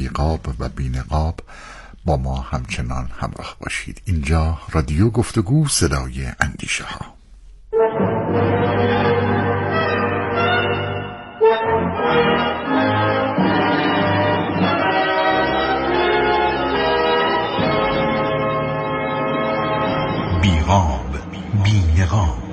نقاب و بی‌نقاب با ما همچنان همراه باشید. اینجا رادیو گفتگو، صدای اندیشه ها. بی‌نقاب، بی‌نقاب.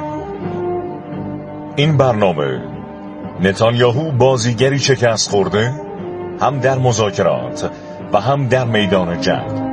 این برنامه نتانیاهو بازیگری شکست خورده، هم در مذاکرات و هم در میدان جنگ.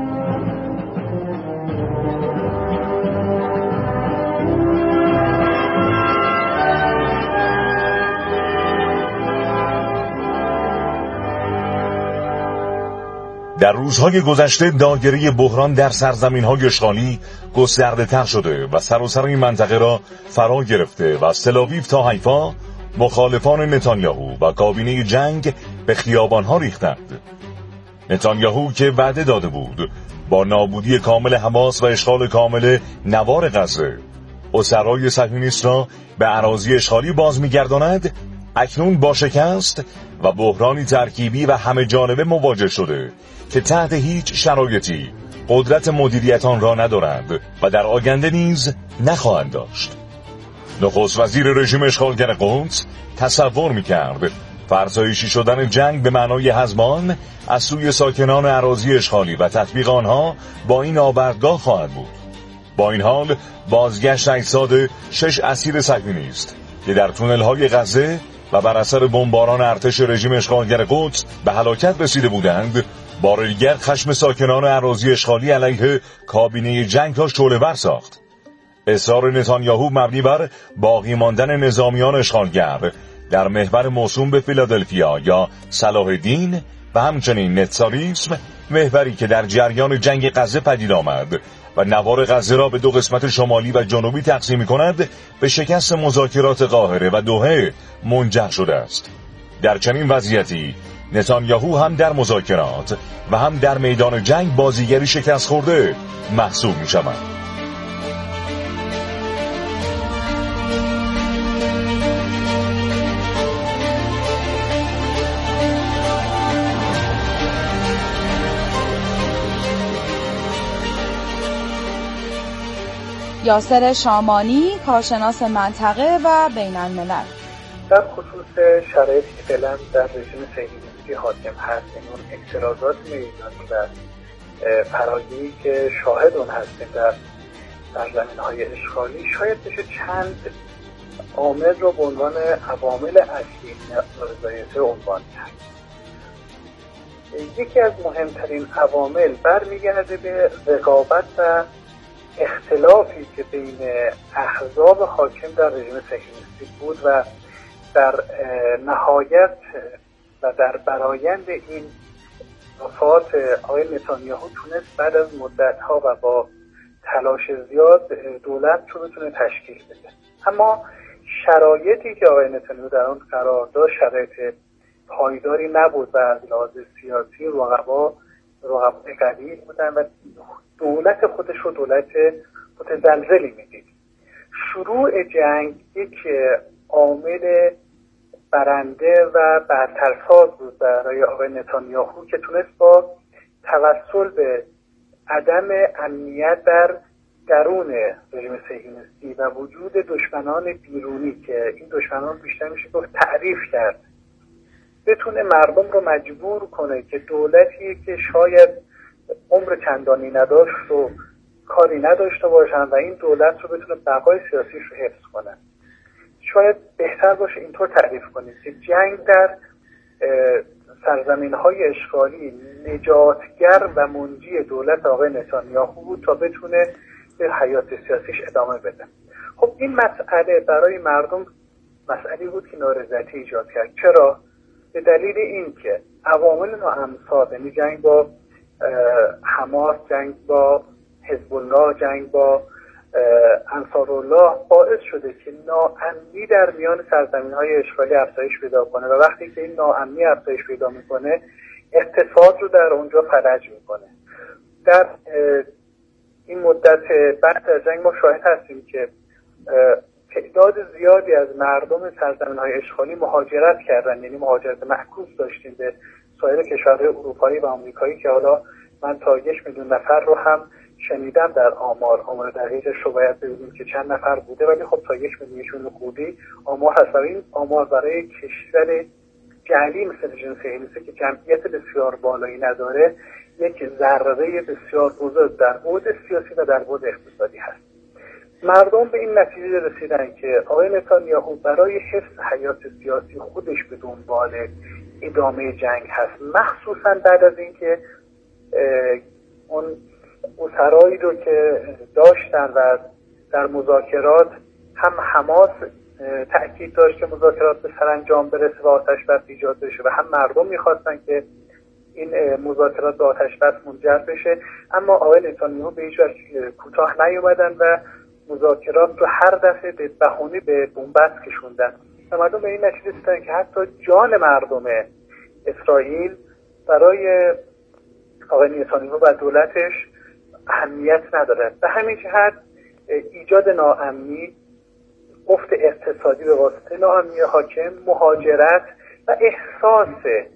در روزهای گذشته دایره بحران در سرزمین‌های اشغالی گسترده تر شده و سر این منطقه را فرا گرفته و از تل‌آویو تا حیفا مخالفان نتانیاهو و کابینه جنگ به خیابان‌ها ریختند. نتانیاهو که وعده داده بود با نابودی کامل حماس و اشغال کامل نوار غزه اسرای صهیونیست را به اراضی اشغالی باز می‌گرداند، اکنون با شکست و بحرانی ترکیبی و همه جانبه مواجه شده که تحت هیچ شرایطی قدرت مدیریت آن را ندارند و در آینده نیز نخواهند داشت. نخست وزیر رژیم اشغالگر قدس تصور می‌کرد فرسایشی شدن جنگ به معنای هزمان از سوی ساکنان اراضی اشغالی و تطبیق آنها با این آوردگاه خواهد بود. با این حال بازگشت اجساد 6 اسیر صهیونیست که در تونل‌های غزه و بر اثر بمباران ارتش رژیم اشغالگر قدس به هلاکت رسیده بودند، بار دیگر خشم ساکنان اراضی اشغالی علیه کابینه جنگ را شعله‌ور ساخت. اصرار نتانیاهو مبنی بر باقی ماندن نظامیان اشغالگر در محور موسوم به فیلادلفیا یا صلاح الدین و همچنین نتساریسم، محوری که در جریان جنگ غزه پدید آمد و نوار غزه را به 2 قسمت شمالی و جنوبی تقسیم کند، به شکست مذاکرات قاهره و دوحه منجر شده است. در چنین وضعیتی نتانیاهو هم در مذاکرات و هم در میدان جنگ بازیگری شکست خورده محسوب می شود. یاسر شامانی، کارشناس منطقه و بین الملل. در خصوص شرایطی که فعلا در رژیم صهیونیستی حاکم هست، اون اعتراضات میدانی و فراگیری که شاهد اون هستیم در سرزمین‌های اشغالی، شاید بشه چند عامل رو به عنوان عوامل اصلی نارضایتی عنوان کرد. یکی از مهمترین عوامل برمیگرده به رقابت و اختلافی که بین احزاب حاکم در رژیم صهیونیستی بود و در نهایت و در برآیند این وفات آقای نتانیاهو تونست بعد از مدت‌ها و با تلاش زیاد دولت رو بتونه تشکیل بده. اما شرایطی که آقای نتانیاهو در آن قرار داشت شرایط پایداری نبود و از لحاظ سیاسی رقبای قوی بودن و دولت خودش رو دولت متزلزلی میدید. شروع جنگ یک عامل برنده و برترساز بود برای آقای نتانیاهو که تونست با توسل به عدم امنیت در درون رژیم صهیونیستی و وجود دشمنان بیرونی که این دشمنان بیشتر میشه گفت تعریف کرد، بتونه مردم رو مجبور کنه که دولتی که شاید عمر چندانی نداشت و کاری نداشته باشن و این دولت رو بتونه بقای سیاسیش رو حفظ کنه. شاید بهتر باشه اینطور تعریف کنید که جنگ در سرزمین‌های اشغالی نجاتگر و منجی دولت آقای نتانیاهو بود تا بتونه به حیات سیاسیش ادامه بده. خب این مسئله برای مردم مسئله بود که نارضایتی ایجاد کرد. چرا؟ به دلیل اینکه عوامل ناهمسا، یعنی جنگ با حماس، جنگ با حزب الله، جنگ با انصارالله باعث شده که ناامنی در میان سرزمین‌های اشغالی افزایش پیدا کنه و وقتی که این ناامنی افزایش پیدا میکنه اقتصاد رو در اونجا فلج میکنه. در این مدت بعد از جنگ ما شاهد هستیم که تعداد زیادی از مردم سرزمین‌های اشغالی مهاجرت کردن، یعنی مهاجرت معکوس داشتیم به سایر کشورهای اروپایی و آمریکایی که حالا من تا 1 میلیون نفر رو هم شنیدم در آمار دقیقش رو باید ببینیم که چند نفر بوده، ولی خب تا 1 میلیون خودی آمار هست. این آمار برای کشور جعلی مثل رژیم صهیونیستی که جمعیت بسیار بالایی نداره یک ضربه بسیار بزرگ در بعد سیاسی و در بعد اقتصادی هست. مردم به این نتیجه رسیدن که آقای نتانیاهو برای حفظ حیات سیاسی خودش به دنبال ادامه جنگ هست، مخصوصا بعد از اینکه اون اسرایی رو که داشتن و در مذاکرات هم حماس تأکید داشت که مذاکرات به سرانجام برسه و آتش بس ایجاد بشه و هم مردم میخواستن که این مذاکرات به آتش بس منجر بشه، اما آقای نتانیاهو به هیچ وجه کوتاه نیومدن و مذاکرات رو هر دفعه به بهونه به بن‌بست کشوندن و مردم به این نتیجه رسیدن که حتی جان مردم اسرائیل برای آقای نتانیاهو و دولتش اهمیت نداره. به همین جهت ایجاد ناامنی، افت اقتصادی به واسطه ناامنی حاکم، مهاجرت و احساس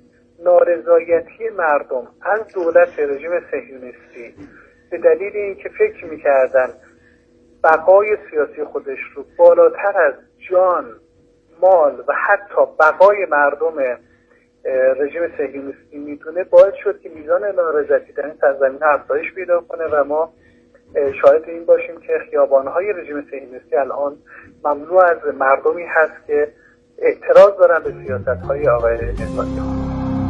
نارضایتی مردم از دولت رژیم صهیونیستی به دلیل اینکه فکر می‌کردن بقای سیاسی خودش رو بالاتر از جان، مال و حتی بقای مردم رژیم صهیونیستی میدونه، باعث شد که میزان نارضایتی در این سرزمین افزایش پیدا کنه و ما شاهد این باشیم که خیابان‌های رژیم صهیونیستی الان مملو از مردمی هست که اعتراض دارن به سیاست‌های آقای نتانیاهو.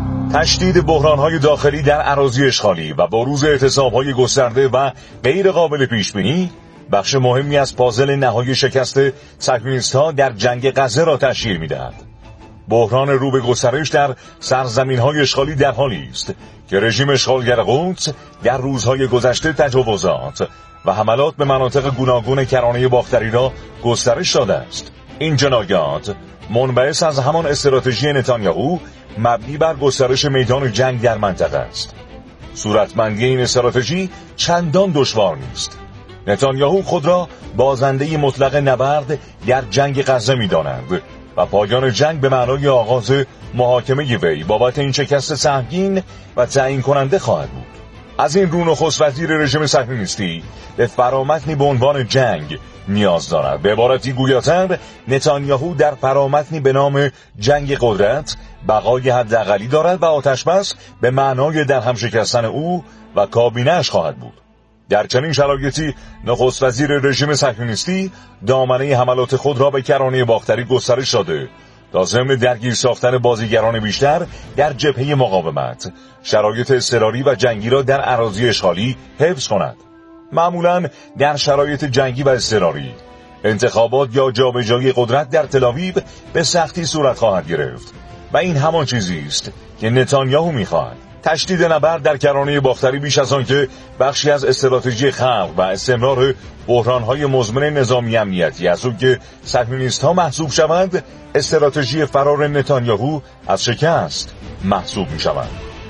تشدید بحران‌های داخلی در اراضی اشغالی و بروز اعتصاب‌های گسترده و غیر قابل پیش‌بینی بخش مهمی از پازل نهایی شکست صهیونیست‌ها در جنگ غزه را تشکیل می‌دهد. بحران رو به گسترش در سرزمین‌های اشغالی در حالی است که رژیم اشغالگر قدس در روزهای گذشته تجاوزات و حملات به مناطق گوناگون کرانه باختری را گسترش داده است. این جنایات منبعث از همان استراتژی نتانیاهو مبنی بر گسترش میدان جنگ در منطقه است. صورتبندی این استراتژی چندان دشوار نیست. نتانیاهو خود را بازنده مطلق نبرد در جنگ غزه می‌داند و پایان جنگ به معنای آغاز محاکمه وی بابت این شکست سهمگین و تعیین کننده خواهد بود. از این رو نخست وزیر رژیم صهیونیستی به فرامتنی به عنوان جنگ نیاز دارد. به عبارتی گویاتر، نتانیاهو در فرامتنی به نام جنگ قدرت بقای حداقلی دارد و آتش‌بس به معنای در هم شکستن او و کابینه‌اش خواهد بود. در چنین شرایطی نخست وزیر رژیم صهیونیستی دامنه حملات خود را به کرانه باختری گسترش داده تا ضمن درگیر ساختن بازیگران بیشتر در جبهه مقاومت شرایط اضطراری و جنگی را در اراضی اشغالی حفظ کند. معمولاً در شرایط جنگی و اضطراری انتخابات یا جابجایی قدرت در تل‌آویو به سختی صورت خواهد گرفت و این همان چیزی است که نتانیاهو می‌خواهد. تشدید نبرد در کرانه باختری بیش از آن که بخشی از استراتژی خلق و استمرار بحران‌های مزمن نظامی امنیتی از اون که صهیونیست‌ها محسوب شوند، استراتژی فرار نتانیاهو از شکست محسوب می‌شوند.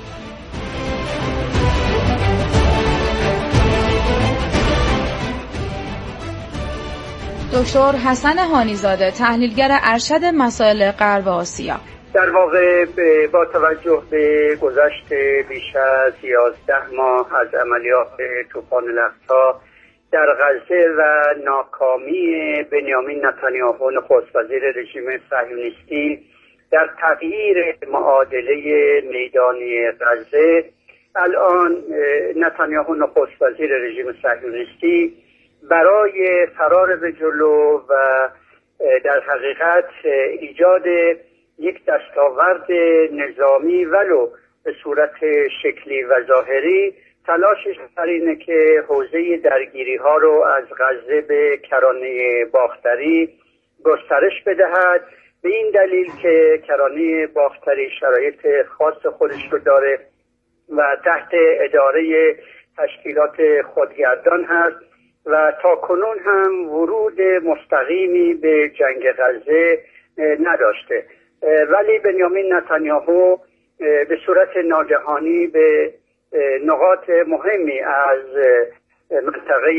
دکتر حسن هانیزاده، تحلیلگر ارشد مسائل غرب آسیا. در واقع با توجه به گذشت بیش از 11 ماه از عملیات طوفان الاقصی در غزه و ناکامی بنیامین نتانیاهو نخست وزیر رژیم صهیونیستی در تغییر معادله میدانی غزه، الان نتانیاهو نخست وزیر رژیم صهیونیستی برای فرار به جلو و در حقیقت ایجاد یک دستاورد نظامی ولو به صورت شکلی و ظاهری، تلاشش بر اینه که حوزه درگیری ها رو از غزه به کرانه باختری گسترش بدهد، به این دلیل که کرانه باختری شرایط خاص خودش رو داره و تحت اداره تشکیلات خودگردان هست و تا کنون هم ورود مستقیمی به جنگ غزه نداشته. ولی بنیامین نتانیاهو به صورت ناگهانی به نقاط مهمی از منطقه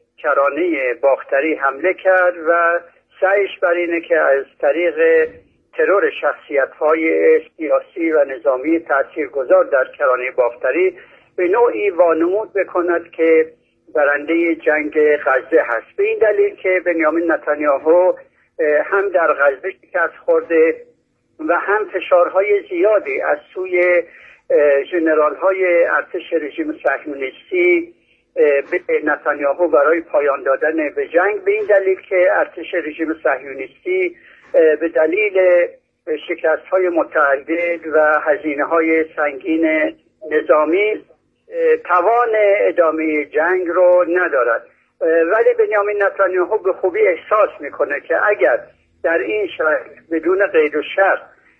کرانه باختری حمله کرد و سعیش بر اینه که از طریق ترور شخصیت‌های سیاسی و نظامی تاثیرگذار در کرانه باختری به نوعی وانمود بکند که برنده جنگ غزه هست. به این دلیل که بنیامین نتانیاهو هم در غزه شکست خورده و هم فشارهای زیادی از سوی ژنرال‌های ارتش رژیم صهیونیستی به نتانیاهو برای پایان دادن به جنگ، به این دلیل که ارتش رژیم صهیونیستی به دلیل شکست‌های متعدد و هزینه‌های سنگین نظامی توان ادامه جنگ رو ندارد. ولی بنیامین نتانیاهو به خوبی احساس میکنه که اگر در این شرایط بدون قید و شرط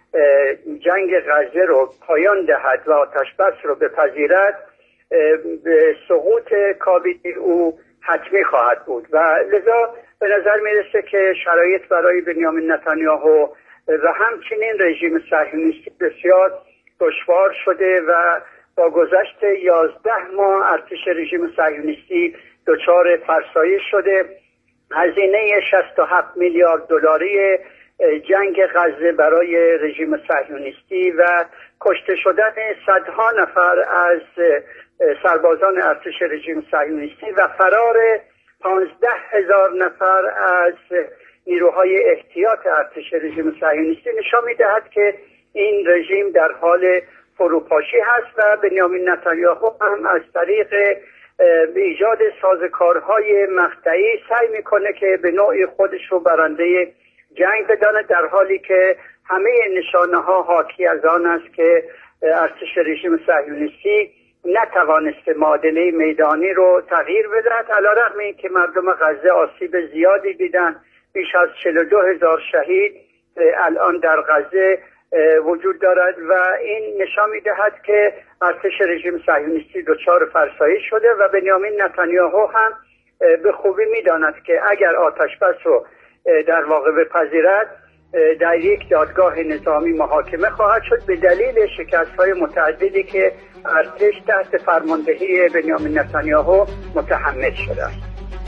جنگ غزه رو پایان دهد و آتشبس رو بپذیرد، به سقوط کابینه او حتمی خواهد بود و لذا به نظر میرسه که شرایط برای بنیامین نتانیاهو و همچنین رژیم صهیونیستی بسیار دشوار شده و با گذشت 11 ماه ارتش رژیم صهیونیستی دچار فرسایش شده. هزینه 67 میلیارد دلاری جنگ غزه برای رژیم صهیونیستی و کشته شدن صدها نفر از سربازان ارتش رژیم صهیونیستی و فرار 15,000 نفر از نیروهای احتیاط ارتش رژیم صهیونیستی نشان می‌دهد که این رژیم در حال فروپاشی هست و بنیامین نتانیاهو هم از طریق ایجاد سازوکارهای مقطعی سعی میکنه که به نوعی خودش رو برنده جنگ بداند، در حالی که همه نشانه‌ها حاکی از آن است که ارتش رژیم صهیونیستی نتوانسته معادله میدانی رو تغییر بدهد، علیرغم اینکه مردم غزه آسیب زیادی دیدن. بیش از 42,000 شهید الان در غزه وجود دارد و این نشان می‌دهد که ارتش رژیم صهیونیستی دچار فرسایش شده و بنیامین نتانیاهو هم به خوبی می‌داند که اگر آتشبس رو در واقع بپذیرد در یک دادگاه نظامی محاکمه خواهد شد به دلیل شکست‌های متعددی که ارتش تحت فرماندهی بنیامین نتانیاهو متحمل شده است.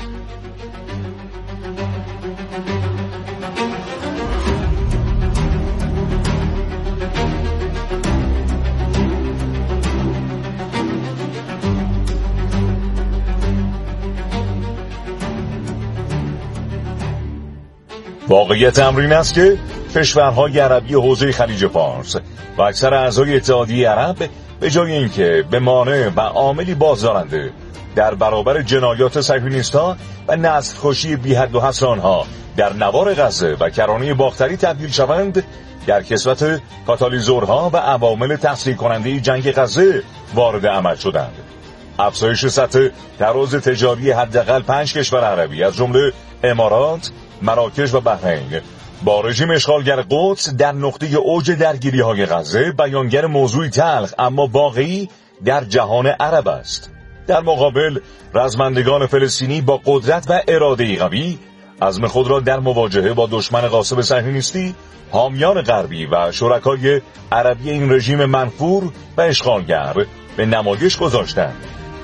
واقعیت امر این است که کشورهای عربی حوزه خلیج فارس و اکثر اعضای اتحادیه عرب به جای اینکه به مانع و عاملی بازدارنده در برابر جنایات صهیونیست‌ها و نسل‌کشی بی‌حد و حصر آنها در نوار غزه و کرانه باختری تبدیل شوند، در کسوت کاتالیزورها و عوامل تسریع کننده جنگ غزه وارد عمل شدند. افزایش سطح تراز تجاری حداقل 5 کشور عربی از جمله امارات، مراکش و بحرین با رژیم اشغالگر قدس در نقطه اوج درگیری‌های غزه بیانگر موضوعی تلخ اما واقعی در جهان عرب است. در مقابل رزمندگان فلسطینی با قدرت و اراده‌ای قوی عزم خود را در مواجهه با دشمن غاصب صهیونیستی، حامیان غربی و شرکای عربی این رژیم منفور و اشغالگر به نمایش گذاشتند.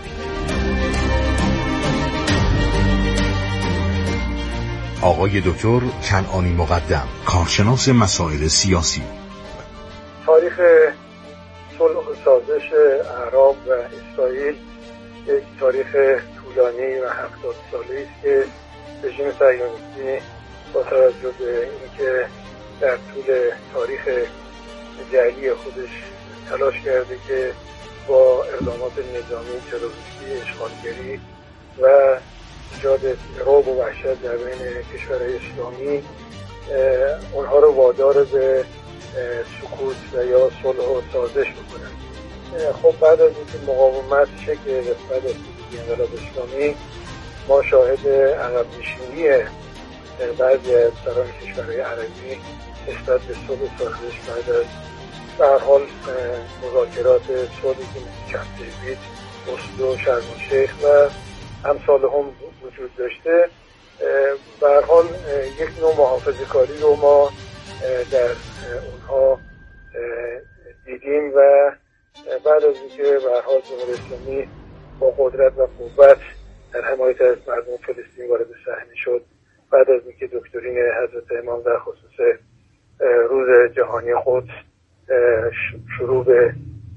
آقای دکتر کنعانی مقدم، کارشناس مسائل سیاسی. تاریخ صلح و سازش اعراب و اسرائیل یک تاریخ طولانی و 70 ساله است که رژیم صهیونیستی با توجه به اینکه در طول تاریخ جعلی خودش تلاش کرده که با اقدامات نظامی، تروریستی، اشغالگری و ایجاد رعب و وحشت در بین کشورهای اسلامی اونها رو وادار به سکوت و یا صلح و سازش بکنن. خب بعد از اینکه مقاومت شکل گرفت بعد از پیروزی انقلاب اسلامی، ما شاهد عقب نشینی بعضی از سران کشورهای عربی نسبت به صلح و سازش بعد از به هر حال مذاکرات صلحی که مثل کمپ دیوید، اسلو، شرم الشیخ و امثال هم وجود داشته. به هر حال یک نوع محافظه‌کاری رو ما در اونها دیدیم و بعد از اینکه به هر حال جمهوری اسلامی با قدرت و قوت در حمایت از مردم فلسطین وارد صحنه شد، بعد از اینکه دکترین حضرت امام در خصوص روز جهانی خود شروع به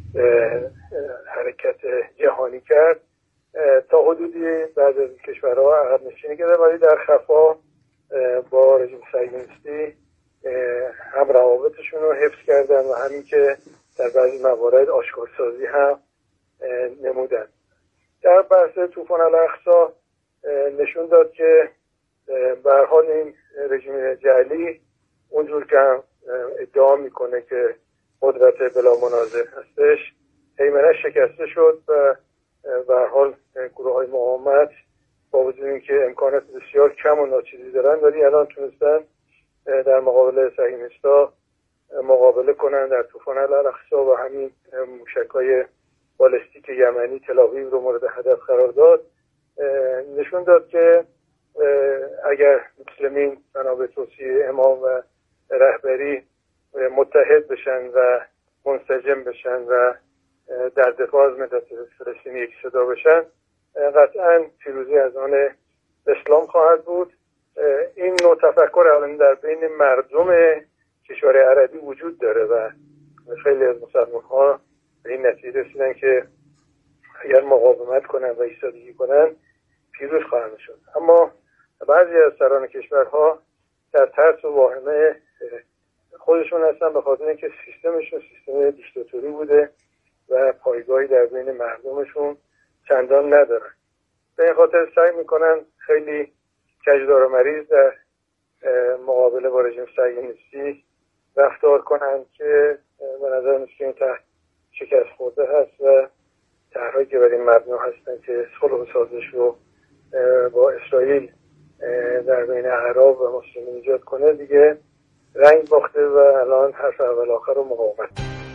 حرکت جهانی کرد. تا حدودی بعضی از کشورها عقب نشینی کرده ولی در خفا با رژیم صهیونیستی هم روابطشون رو حفظ کردن و همین که در بعضی موارد آشکارسازی هم نمودن. در بحث طوفان الاقصی نشون داد که به هر حال این رژیم جعلی اونجور که ادعا میکنه که قدرت بلا منازع هستش هیمنه شکسته شد و به هر حال گروه های مقاومت با وجود اینکه امکانات بسیار کم و ناچیزی دارن ولی الان تونستن در مقابل صهیونیست‌ها مقابله کنن در طوفان الاقصی و همین موشک‌های بالستیک یمنی تل‌آویو رو مورد هدف قرار داد. نشون داد که اگر مسلمین بنا به توصیه امام و رهبری متحد بشن و منسجم بشن و در دفاع از ملت فلسطینی یک صدا بشن قطعا پیروزی از آن اسلام خواهد بود. این نوع تفکر الان در بین مردم کشور عربی وجود داره و خیلی از مسلمان‌ها به این نتیجه رسیدن که اگر مقاومت کنن و ایستادگی کنن پیروز خواهند شد. اما بعضی از سران کشورها در ترس و واهمه خودشون هستن به خاطر اینکه سیستمشون سیستم دیکتاتوری بوده و پایگاهی در بین مردمشون چندان ندارن. به این خاطر سعی میکنن خیلی کجدار و مریض در مقابله با رژیم صهیونیستی رفتار کنن که به نظر میاد که این شکست خورده هست و طرحی که برای مردم هستن که صلح و سازش رو با اسرائیل در بین اعراب و مسلمین ایجاد کنه دیگه رنگ باخته و الان حرف اول آخر رو مقاومت.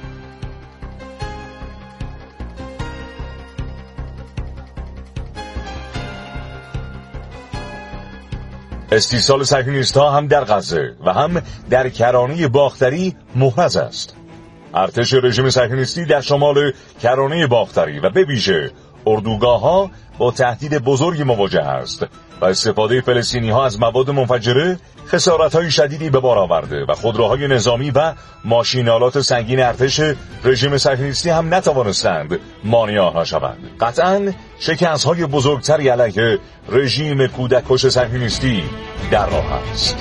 استیصال صهیونیست‌ها هم در غزه و هم در کرانه باختری محرز است. ارتش رژیم صهیونیستی در شمال کرانه باختری و به ویژه اردوگاه‌ها با تهدید بزرگی مواجه است و استفاده فلسطینی‌ها از مواد منفجره خسارت‌های شدیدی به بار آورده و خودروهای نظامی و ماشین‌آلات سنگین ارتش رژیم صهیونیستی هم نتوانستند مانع آنها شوند. قطعاً شکست‌های بزرگتری علیه رژیم کودککش صهیونیستی در راه است.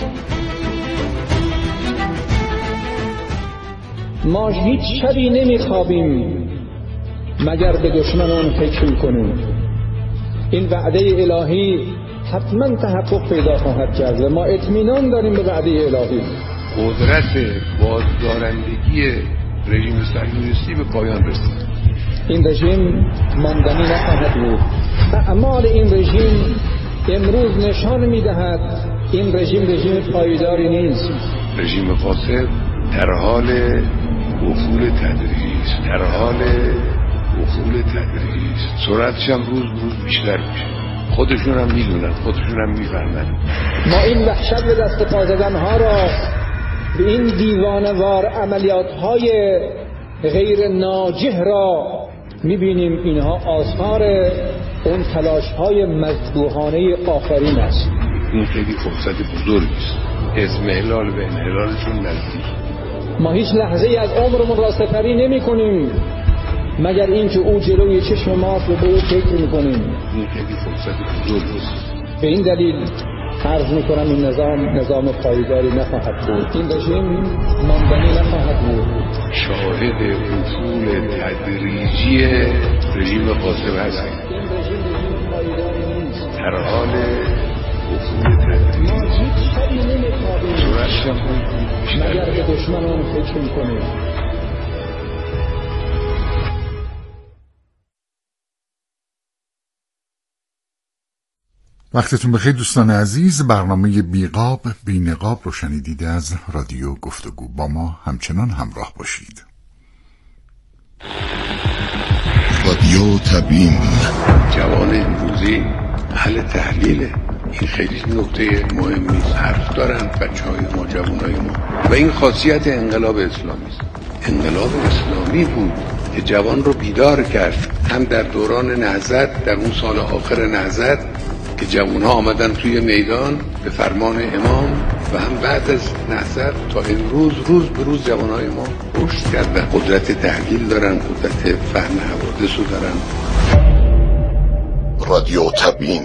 ما هیچ شبی نمیخوابیم مگر به دشمنان فکر کنیم. این وعده الهی حتما تحقق پیدا خواهد کرد و ما اطمینان داریم به وعده الهی. قدرت بازدارندگی رژیم صهیونیستی به پایان رسید. این رژیم ماندنی نخواهد بود. اعمال این رژیم امروز نشان میدهد این رژیم پایداری نیست. رژیم فاسد در حال افول تدریجی است. سرعتش هم روز به روز بیشتر میشه. خودشون هم میدونن، خودشون هم میفهمن. ما این وحشت به دست پا زدنها را به این دیوانه‌وار عملیات‌های غیر ناجح را میبینیم اینها آثار اون تلاش‌های مذبوحانه آخرین است. این خیلی فرصت بزرگی است. اضمحلال به انحلالشون نزدیک. ما هیچ لحظه‌ای از عمرمون را سپری نمی‌کنیم مگر اینکه او جلوی چشم ماست و به او فکر می‌کنیم. این خیلی فرصت بزرگی است. به این دلیل عرض می‌کنم این نظام پایداری نخواهد بود. این رژیم ماندنی نخواهد بود. شاهد افول تدریجی رژیم قاسم هستیم. این رژیم پایداری نیست. در حال افول تدریجی. ما هیچ شبی نمی‌خوابیم مگر به دشمنان فکر می‌کنیم. وقتتون بخیر دوستان عزیز. برنامه بیقاب بی نقاب رو شنیدید از رادیو گفتگو. با ما همچنان همراه باشید. رادیو تبیین. جوان امروزی اهل تحلیله. این خیلی نکته مهمی است. حرف دارن بچه‌های ما، جوانای ما. و این خاصیت انقلاب اسلامی است. انقلاب اسلامی بود که جوان رو بیدار کرد. هم در دوران نهضت، در اون سال آخر نهضت که جوان‌ها آمدن توی میدان به فرمان امام و هم بعد از نهضت تا امروز روز به روز جوانای ما رشد کردن، قدرت تحلیل دارن، قدرت فهم حوادث رو دارن. رادیو تبیین.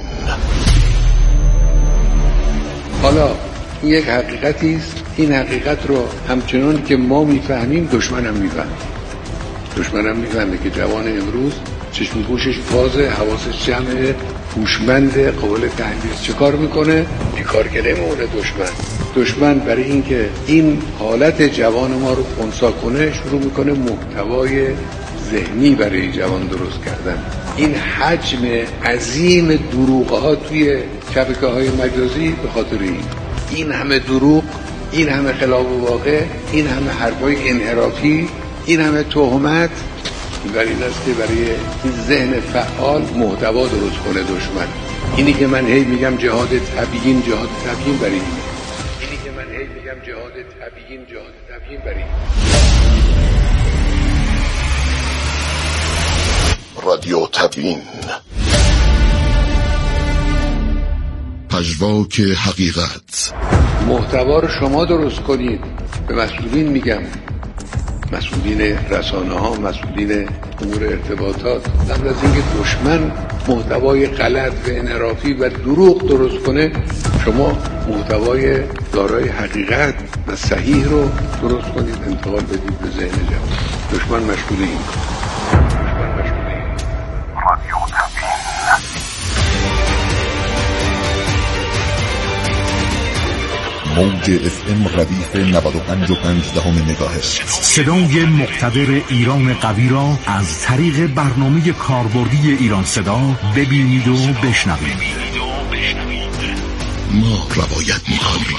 حالا این یک حقیقتی است، این حقیقت رو همچنان که ما میفهمیم دشمنم میفهمه که جوان امروز چشم گوشش بازه، حواسش جمعه، هوشمند، قابل تحلیل. چه کار میکنه؟ بیکارگری میمونه دشمن برای اینکه این حالت جوان ما رو خنثی کنه شروع میکنه محتوای ذهنی برای جوان درست کردن. این حجم عظیم دروغ‌ها توی شبکه‌های مجازی به خاطر این همه دروغ، این همه خلاف واقع، این همه حرفای انحرافی، این همه تهمت، برای این است که برای این ذهن فعال محتوا درست کنه دشمن. اینی که من هی میگم جهاد تبیین برای رادیو تبیین. پژواک حقیقت. محتوا رو شما درست کنید. به مسئولین میگم، مسئولین رسانه ها، مسئولین امور ارتباطات، قبل از اینکه دشمن محتوای غلط و انحرافی و دروغ درست کنه، شما محتوای دارای حقیقت و صحیح رو درست کنید، انتقال بدید به ذهن جوان. دشمن مشغول این رادیو تبیین. موج FM ردیف 95.5 مگاهرتز. صدای مقتدر ایران قوی را از طریق برنامه کاربردی ایران صدا ببینید و بشنوید. ما روایت می‌کنیم.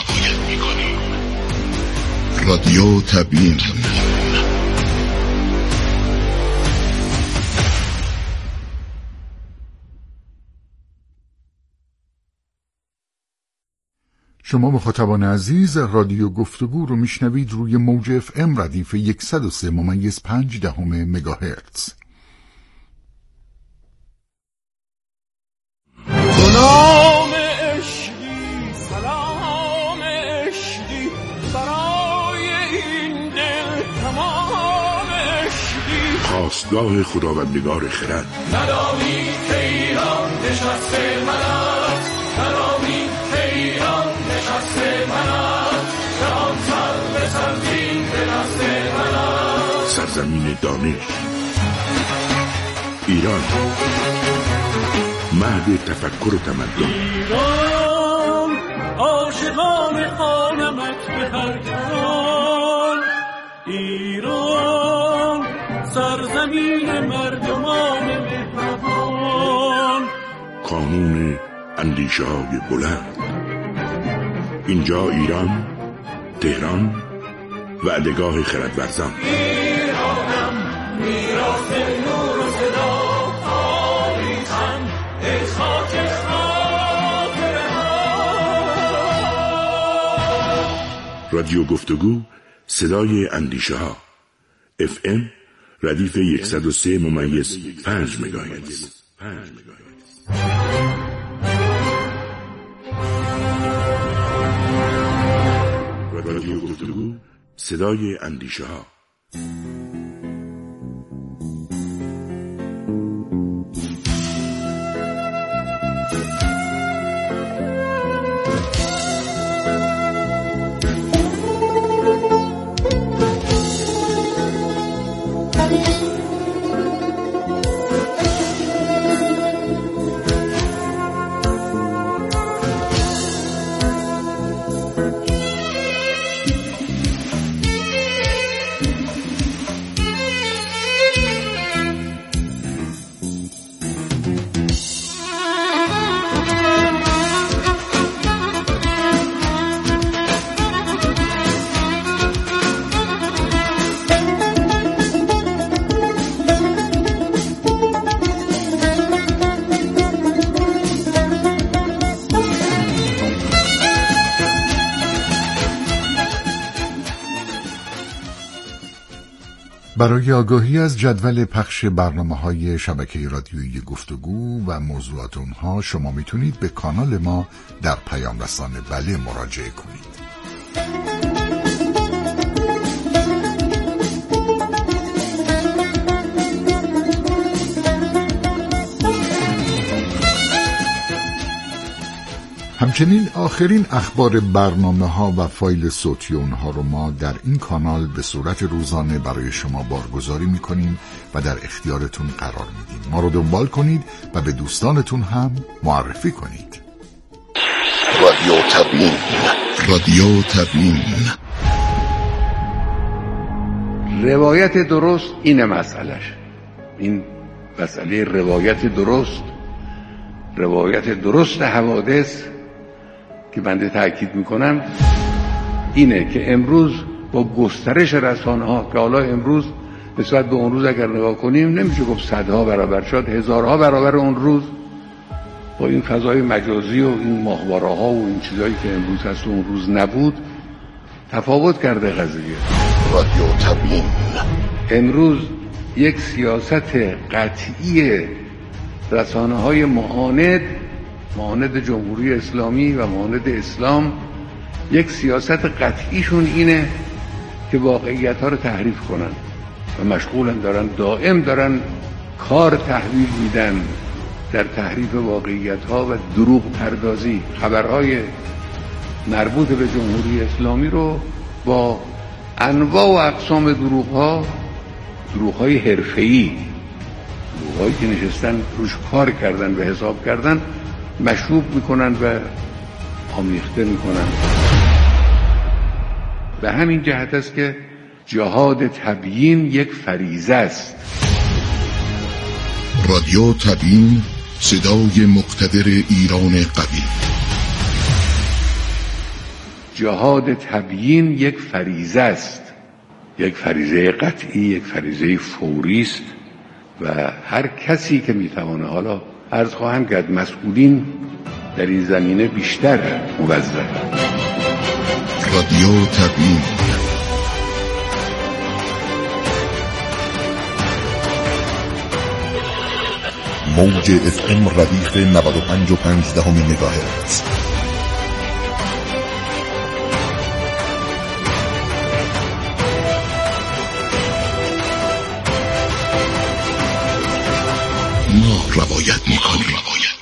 رادیو تبیین. شما مخاطبان عزیز، رادیو گفتگو رو میشنوید روی موج FM ردیف 103.5 مگاهرتز. سلام عشقی، سلام عشقی، برای این دل تمام عشقی. خواستگاه خداوندگار خرد. ندانی که ایران نشسته من است، ندانی که ایران نشسته من است، جهان سر به سرزین به دست من است. سرزمین دانش، ایران، مهد تفکر و تمدن. ایران عاشقان خانمت به هر جهان، ایران سرزمین مردمان مهربان. کانون اندیشه های بلند. اینجا ایران، تهران، وعدهگاه خردورزان. ایرانم میراث نور و صدا آویزم، ای خاک خاطره ها. رادیو گفتگو، صدای اندیشه ها. FM ردیف 103.5 مگاهرتز. رادیو گفتگو، صدای اندیشه ها. برای آگاهی از جدول پخش برنامه‌های شبکه رادیویی گفتگو و موضوعات اونها شما میتونید به کانال ما در پیام رسان بله مراجعه کنید. همچنین آخرین اخبار برنامه‌ها و فایل صوتی اونها رو ما در این کانال به صورت روزانه برای شما بارگذاری می‌کنیم و در اختیارتون قرار میدیم. ما رو دنبال کنید و به دوستانتون هم معرفی کنید. رادیو تبیین. رادیو تبیین. روایت درست اینه مسئلهش. این مسئله روایت درست حوادث که بنده تأکید میکنم اینه که امروز با گسترش رسانه‌ها که حالا امروز نسبت به اون روز اگر نگاه کنیم نمیشه گفت صدها برابر، شاید هزارها برابر اون روز، با این فضای مجازی و این ماهواره‌ها و این چیزایی که امروز هست و اون روز نبود تفاوت کرده قضیه. رادیو تبیین. امروز یک سیاست قطعی رسانه‌های معاند جمهوری اسلامی و معاند اسلام، یک سیاست قطعیشون اینه که واقعیت‌ها رو تحریف کنن و مشغولن، دائم دارن کار تحویل میدن در تحریف واقعیت‌ها و دروغ پردازی. خبرهای مربوط به جمهوری اسلامی رو با انواع و اقسام دروغ‌های حرفه‌ای، دروغ‌هایی که نشستن روش کار کردن و حساب کردن، مشروب میکنن و آمیخته میکنن. به همین جهت است که جهاد تبیین یک فریضه است. رادیو تبیین، صدای مقتدر ایران قوی. جهاد تبیین یک فریضه است، یک فریضه قطعی، یک فریضه فوری است و هر کسی که میتوانه، حالا عرض خواهم کرد مسئولین در این زمینه بیشتر موظف. رادیو تبیین. موج FM ردیف 95.5 مگاهرتز. ما روایت میکنیم.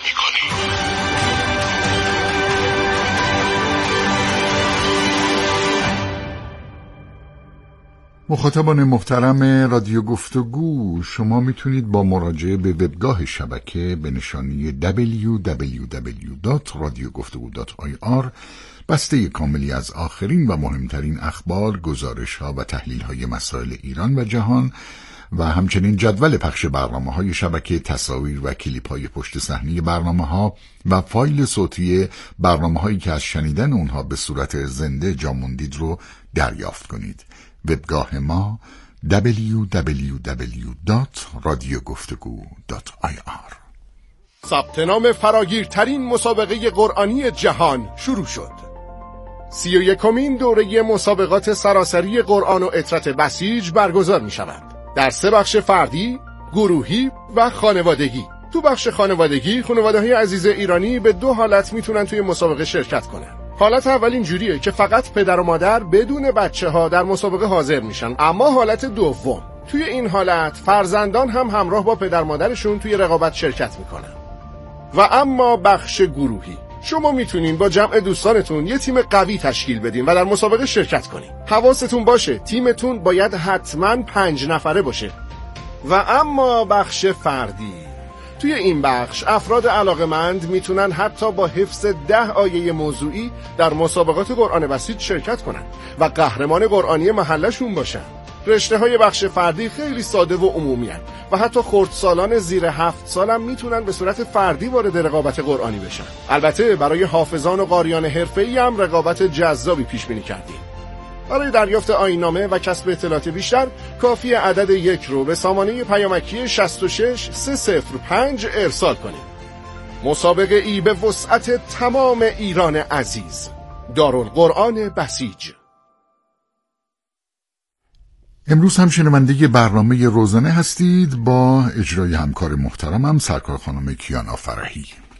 مخاطبان محترم رادیو گفتگو، شما میتونید با مراجعه به وبگاه شبکه به نشانی www.radiogoftugu.ir بسته کاملی از آخرین و مهمترین اخبار، گزارش‌ها و تحلیل‌های مسائل ایران و جهان و همچنین جدول پخش برنامه‌های شبکه، تصاویر و کلیپ‌های پشت صحنه برنامه‌ها و فایل صوتی برنامه‌هایی که از شنیدن اونها به صورت زنده جا موندید رو دریافت کنید. وبگاه ما www.radiogoftugu.ir. ثبت نام فراگیرترین مسابقه قرآنی جهان شروع شد. 31مین دوره مسابقات سراسری قرآن و عطرت بسیج برگزار می شود در 3 بخش فردی، گروهی و خانوادگی. تو بخش خانوادگی، خانواده‌های عزیز ایرانی به 2 حالت میتونن توی مسابقه شرکت کنن. حالت اول اینجوریه که فقط پدر و مادر بدون بچه‌ها در مسابقه حاضر میشن، اما حالت دوم، توی این حالت فرزندان هم همراه با پدر مادرشون توی رقابت شرکت میکنن. و اما بخش گروهی، شما میتونین با جمع دوستانتون یه تیم قوی تشکیل بدین و در مسابقه شرکت کنین. حواستون باشه تیمتون باید حتما 5 نفره باشه. و اما بخش فردی، توی این بخش افراد علاقه‌مند میتونن حتی با حفظ 10 آیه موضوعی در مسابقات قرآن بسیط شرکت کنن و قهرمان قرآنی محلشون باشن. رشته‌های بخش فردی خیلی ساده و عمومی هستند و حتی خردسالان زیر 7 سال هم میتونن به صورت فردی وارد رقابت قرآنی بشن. البته برای حافظان و قاریان حرفه‌ای هم رقابت جذابی پیش بینی کردیم. برای دریافت آیین‌نامه و کسب اطلاعات بیشتر کافی عدد 1 رو به سامانه پیامکی 66305 ارسال کنید. مسابقه ای به وسعت تمام ایران عزیز. دارالقرآن بسیج. امروز هم شنونده برنامه روزانه هستید با اجرای همکار محترمم سرکار خانم کیانا فرحی.